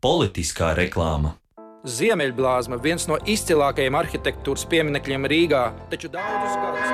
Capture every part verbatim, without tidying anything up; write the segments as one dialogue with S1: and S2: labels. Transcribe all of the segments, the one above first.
S1: politiskā reklāma.
S2: Ziemeļblāzma viens no izcilākajiem arhitektūras pieminekļiem Rīgā, taču daudzus gadus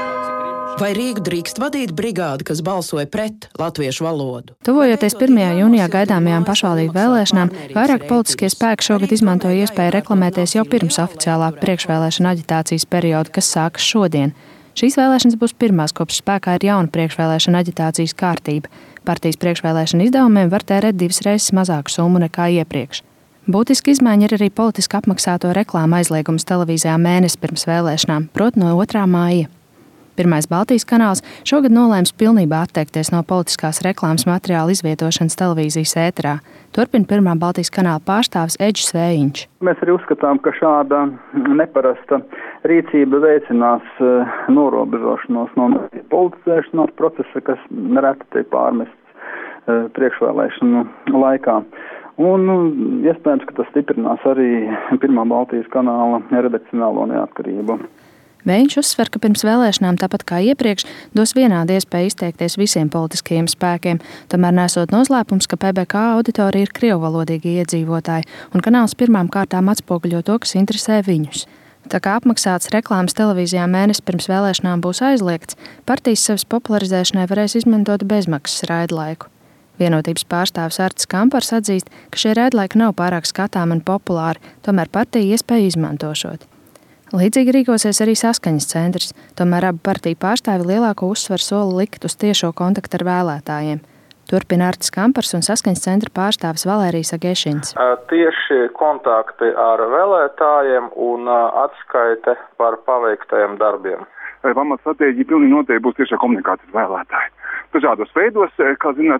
S2: ēku.
S3: Vai Rīgu drīkst vadīt brigādi, kas balsoja pret latviešu valodu?
S4: Tuvojoties pirmajā jūnijā gaidāmajām pašvaldību vēlēšanām, vairāk politiskie spēki šogad izmantoja iespēju reklamēties jau pirms oficiālā priekšvēlēšana aģitācijas perioda, kas sākas šodien. Šīs vēlēšanas būs pirmās, kopš spēkā ir jauna priekšvēlēšana aģitācijas kārtība. Partijas priekšvēlēšana izdevumiem var tērēt divas reizes mazāku summu nekā iepriekš. Būtiski izmaiņa ir arī politiski apmaksāto reklāmu aizliegums televīzijā mēnesi pirms vēlēšanām, proti no otrā māja. Pirmais Baltijas kanāls šogad nolēms pilnībā atteikties no politiskās reklāmas materiāla izvietošanas televīzijas ēterā. Turpina pirmā Baltijas kanāla pārstāvis Eģis Vējiņš.
S5: Mēs arī uzskatām, ka šāda neparasta rīcība veicinās norobežošanos no politizēšanās procesa, kas nereti tiek pārmests priekšvēlēšanu laikā. Un iespējams, ka tas stiprinās arī pirmā Baltijas kanāla redakcionālo neatkarību.
S4: Vējiņš uzsver, ka pirms vēlēšanām, tāpat kā iepriekš, dos vienādi iespēju izteikties visiem politiskajiem spēkiem, tomēr nesot noslēpums, ka P B K auditorija ir krievvalodīgi iedzīvotāji, un kanāls pirmām kārtām atspoguļo to, kas interesē viņus. Tā kā apmaksāts reklāmas televīzijā mēnesi pirms vēlēšanām būs aizliegts, partijas sevis popularizēšanai varēs izmantot bezmaksas raidlaiku. Vienotības pārstāvis Artis Kampars atzīst, ka šie raidlaiki nav pārāk skatām un populāri, tomēr partija iespēju izmantošot. Līdzīgi rīkosies arī Saskaņas centrs, tomēr abu partiju pārstāvi lielāko uzsvaru soli likt uz tiešo kontaktu ar vēlētājiem. Turpina Artis Kampars un Saskaņas centra pārstāvis Valērijas Agešins.
S6: Tieši kontakti ar vēlētājiem un atskaite par paveiktajiem darbiem.
S7: Pamatstratēģija pilnīgi noteikti būs tiešā komunikācija ar vēlētāju. Dažādos veidos, kā zināt,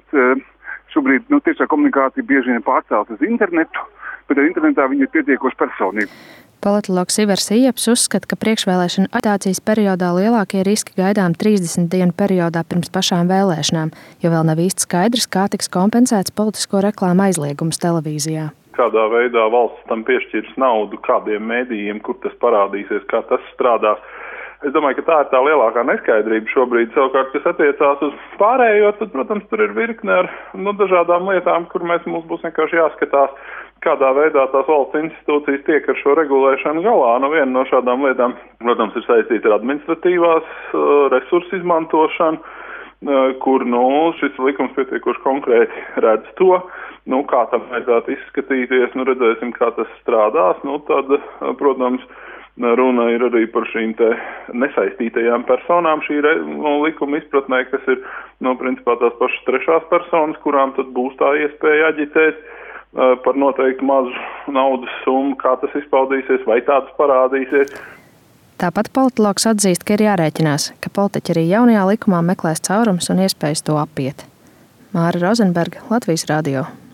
S7: šobrīd nu, tiešā komunikācija bieži vien pārcelt uz internetu, bet ar internetā viņi ir pietiekoši personīgi.
S4: Politologs Ivars Ieps uzskata, ka priekšvēlēšana aģitācijas periodā lielākie riski gaidām trīsdesmit dienu periodā pirms pašām vēlēšanām, jo vēl nav īsti skaidrs, kā tiks kompensēts politisko reklāmu aizliegums televīzijā.
S8: Kādā veidā valsts tam piešķirs naudu, kādiem mēdījiem, kur tas parādīsies, kā tas strādās. Es domāju, ka tā ir tā lielākā neskaidrība šobrīd. Savukārt, kas attiecās uz pārējo, tad, protams, tur ir virkne ar nu, dažādām lietām, kur mēs mums būs vienkārši jāskatās, kādā veidā tās valsts institūcijas tiek ar šo regulēšanu galā. Nu, viena no šādām lietām, protams, ir saistīta ar administratīvās uh, resursu izmantošanu, uh, kur nu, šis likums pietiekoši konkrēti redz to, nu, kā tam vajadzētu izskatīties, nu, redzēsim, kā tas strādās. Nu, tad, uh, protams, runa ir arī par šīm te nesaistītajām personām šī re, no, likuma izpratnē, kas ir, no, principā tās pašas trešās personas, kurām tad būs tā iespēja aģitēt uh, par noteikti mazu naudas summu, kā tas izpaudīsies, vai tāds parādīsies.
S4: Tāpat politologs atzīst, ka ir jārēķinās, ka politiķi arī jaunajā likumā meklēs caurums un iespējas to apiet. Māra Rozenberga, Latvijas radio.